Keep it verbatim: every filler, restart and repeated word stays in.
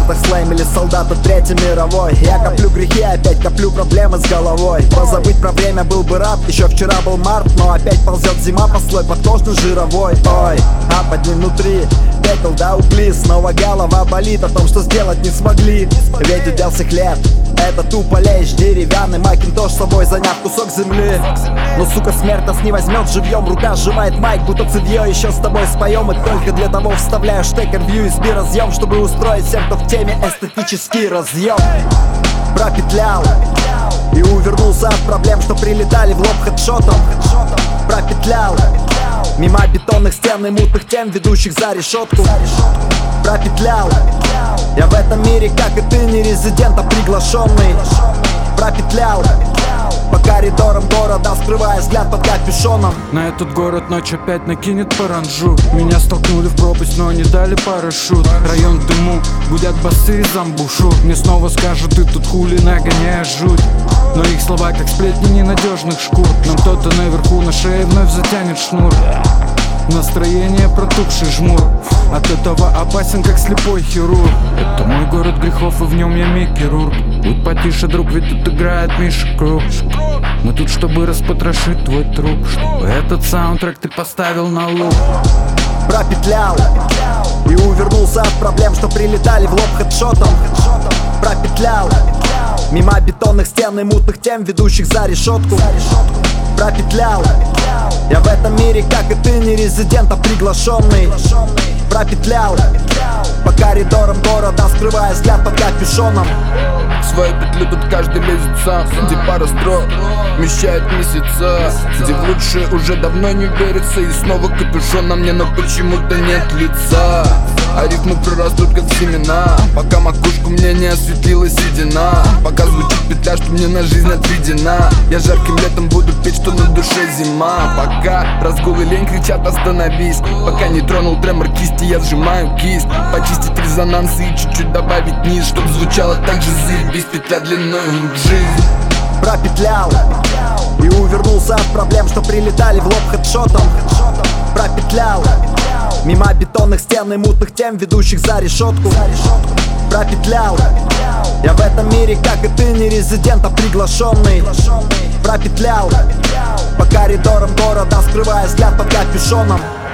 картах слеймили солдаты Третьей мировой. Я коплю грехи, опять коплю проблемы с головой. Позабыть про время был бы рад, еще вчера был март, но опять ползет зима по слой подкожный жировой. Ой, а под ним внутри пепел да угли. Снова голова болит о том, что сделать не смогли. Ведь удел всех лет это тупо лечь. Деревянный макинтош с собой заняв кусок земли. Но сука смерть нас не возьмет живьем. Рука сжимает майк, будто цевье еще с тобой споем. И только для того вставляю штекер в ю эс би разъем, чтобы устроить всем, кто в теме, эстетический разъем. Пропетлял и увернулся от проблем, что прилетали в лоб хедшотом. Пропетлял мимо бетонных стен и мутных тем, ведущих за решетку. Пропетлял я в этом мире, как и ты, не резидент, а приглашенный. Пропетлял по коридорам города, скрывая взгляд под капюшоном. На этот город ночь опять накинет паранжу. Меня столкнули в пропасть, но не дали парашют. Район в дыму, гудят басы из амбушу. Мне снова скажут, ты тут хули нагоняешь жуть. Но их слова как сплетни ненадежных шкур. Нам кто-то наверху на шее вновь затянет шнур. Настроение протухший жмур. От этого опасен, как слепой хирург. Это мой город грехов, и в нем я микирург. Будь потише, друг, ведь тут играет Миша Круг. Мы тут, чтобы распотрошить твой труп, чтобы этот саундтрек ты поставил на луп. Пропетлял и увернулся от проблем, что прилетали в лоб хедшотом. Пропетлял мимо бетонных стен и мутных тем, ведущих за решетку. Пропетлял я в этом мире, как и ты, не резидент, а приглашенный. Пропетлял по коридорам города, скрывая взгляд под капюшоном. В свою петлю тут каждый лезет сам, где пара строк вмещает месяца, где в лучшее уже давно не верится. И снова капюшон на мне, но почему-то нет лица. А рифмы прорастут как семена, пока макушку мне не осветлила седина. Пока звучит петля, что мне на жизнь отведена. Я жарким летом буду петь, что на душе зима. Пока разгул и лень кричат остановись. Пока не тронул тремор кисти, я сжимаю кисть. Почистить резонансы и чуть-чуть добавить низ, чтоб звучало так же заебись. Петля длиной в жизнь. Пропетлял и увернулся от проблем, что прилетали в лоб хедшотом. Пропетлял мимо бетонных стен и мутных тем, ведущих за решетку. Пропетлял я в этом мире, как и ты, не резидент, а приглашенный. Пропетлял по коридорам города, скрывая взгляд под капюшоном.